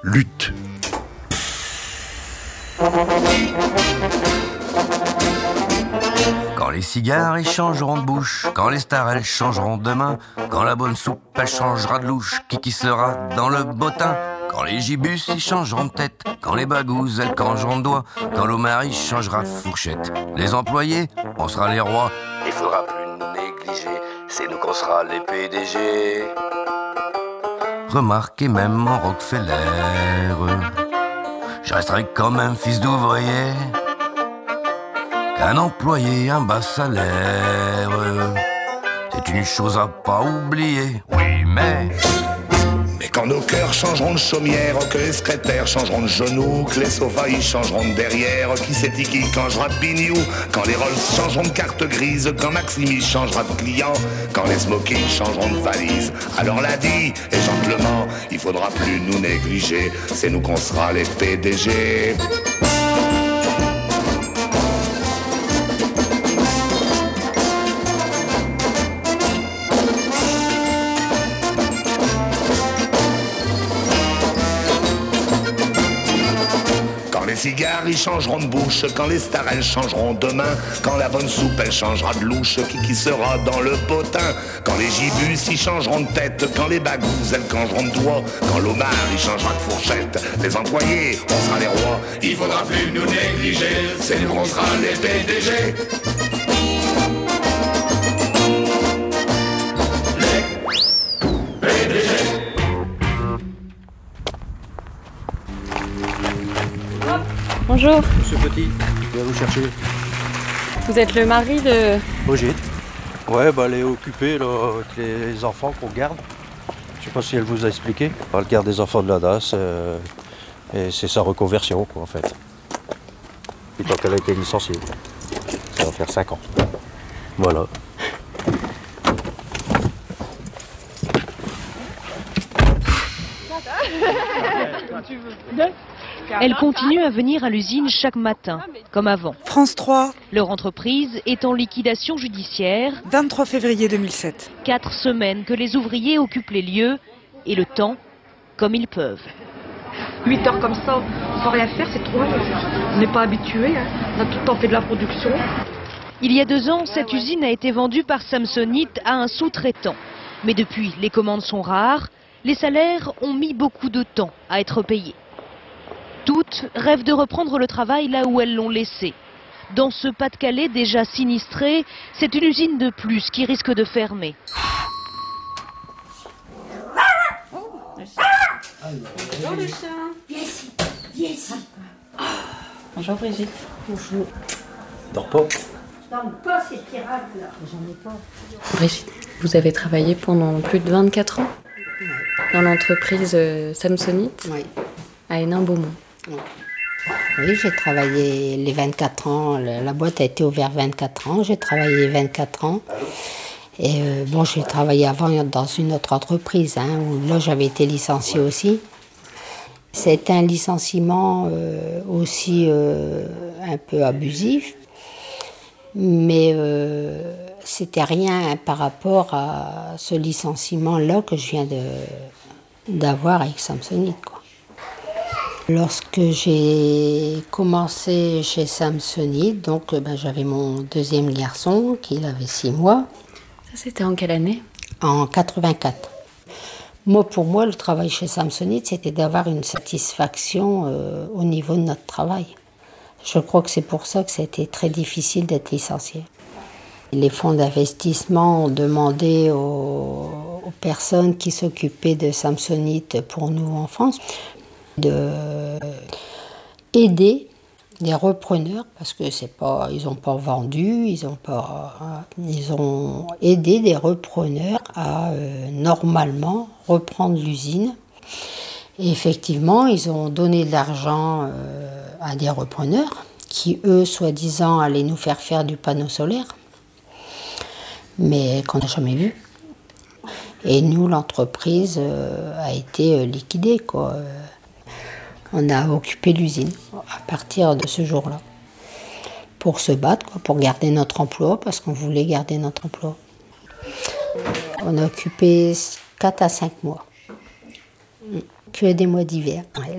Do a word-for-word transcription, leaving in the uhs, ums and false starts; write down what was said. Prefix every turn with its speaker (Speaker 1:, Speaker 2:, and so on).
Speaker 1: lutte.
Speaker 2: Quand les cigares ils changeront de bouche, quand les stars elles changeront de main, quand la bonne soupe elle changera de louche, qui qui sera dans le bottin? Quand les gibus ils changeront de tête, quand les bagouzes elles changeront de doigts, quand l'Omar il changera de fourchette, les employés, on sera les rois. Il faudra plus nous négliger, c'est nous qu'on sera les P D G. Remarquez même en Rockefeller, je resterai quand même fils d'ouvrier, qu'un employé, un bas salaire, c'est une chose à pas oublier. Oui, mais...
Speaker 3: Mais quand nos cœurs changeront de chaumière, que les secrétaires changeront de genoux, que les sofas ils changeront de derrière, qui c'est qui changera de bignou, quand les Rolls changeront de carte grise, quand Maximi changera de client, quand les smokings changeront de valise, alors l'a dit, et gentlement, il faudra plus nous négliger, c'est nous qu'on sera les P D G. Les cigares ils changeront de bouche, quand les stars elles changeront de main, quand la bonne soupe elle changera de louche, qui qui sera dans le potin, quand les gibus ils changeront de tête, quand les bagouzes elles changeront de doigts, quand l'Omar il changera de fourchette, les employés on sera les rois, il faudra plus nous négliger, c'est nous qu'on sera les P D G. Les P D G.
Speaker 4: Bonjour.
Speaker 5: Monsieur Petit, je vais vous chercher.
Speaker 4: Vous êtes le mari de...
Speaker 5: Brigitte. Ouais, bah elle est occupée là, avec les enfants qu'on garde. Je sais pas si elle vous a expliqué. Elle garde des enfants de la D A S euh, et c'est sa reconversion quoi en fait. Et tant qu'elle a été licenciée. Ça va faire cinq ans. Voilà.
Speaker 6: Elle continue à venir à l'usine chaque matin, comme avant.
Speaker 7: France trois.
Speaker 6: Leur entreprise est en liquidation judiciaire.
Speaker 7: vingt-trois février deux mille sept.
Speaker 6: Quatre semaines que les ouvriers occupent les lieux et le temps comme ils peuvent.
Speaker 8: huit heures comme ça, sans rien faire, c'est trop long. On n'est pas habitué, hein. On a tout le temps fait de la production.
Speaker 6: Il y a deux ans, cette usine a été vendue par Samsonite à un sous-traitant. Mais depuis, les commandes sont rares. Les salaires ont mis beaucoup de temps à être payés. Toutes rêvent de reprendre le travail là où elles l'ont laissé. Dans ce Pas-de-Calais déjà sinistré, c'est une usine de plus qui risque de fermer.
Speaker 8: Bonjour le chat.
Speaker 9: Viens ici, viens ici.
Speaker 4: Bonjour Brigitte.
Speaker 7: Bonjour.
Speaker 5: Dors pas.
Speaker 9: Je dorme pas ces pirates là. J'en ai pas.
Speaker 4: Brigitte, vous avez travaillé pendant plus de vingt-quatre ans dans l'entreprise euh, Samsonite
Speaker 9: Oui.
Speaker 4: à Hénin-Beaumont.
Speaker 9: Oui, oui j'ai travaillé les vingt-quatre ans. La boîte a été ouverte vingt-quatre ans. J'ai travaillé vingt-quatre ans. Et euh, bon, j'ai travaillé avant dans une autre entreprise, hein, où là j'avais été licenciée aussi. C'était un licenciement euh, aussi euh, un peu abusif, mais euh, c'était rien hein, par rapport à ce licenciement-là que je viens de, d'avoir avec Samsonite, quoi. Lorsque j'ai commencé chez Samsonite, donc ben, j'avais mon deuxième garçon qui avait six mois.
Speaker 4: Ça, c'était en quelle année?
Speaker 9: En quatre-vingt-quatre. Moi, pour moi, le travail chez Samsonite, c'était d'avoir une satisfaction euh, au niveau de notre travail. Je crois que c'est pour ça que ça a été très difficile d'être licencié. Les fonds d'investissement ont demandé aux, aux personnes qui s'occupaient de Samsonite pour nous en France de aider des repreneurs, parce que c'est pas, ils n'ont pas vendu, ils ont pas, ils ont aidé des repreneurs à euh, normalement reprendre l'usine. Et effectivement, ils ont donné de l'argent euh, à des repreneurs qui, eux, soi-disant, allaient nous faire faire du panneau solaire, mais qu'on n'a jamais vu. Et nous, l'entreprise euh, a été euh, liquidée, quoi. On a occupé l'usine à partir de ce jour-là pour se battre, quoi, pour garder notre emploi, parce qu'on voulait garder notre emploi. On a occupé quatre à cinq mois, que des mois d'hiver.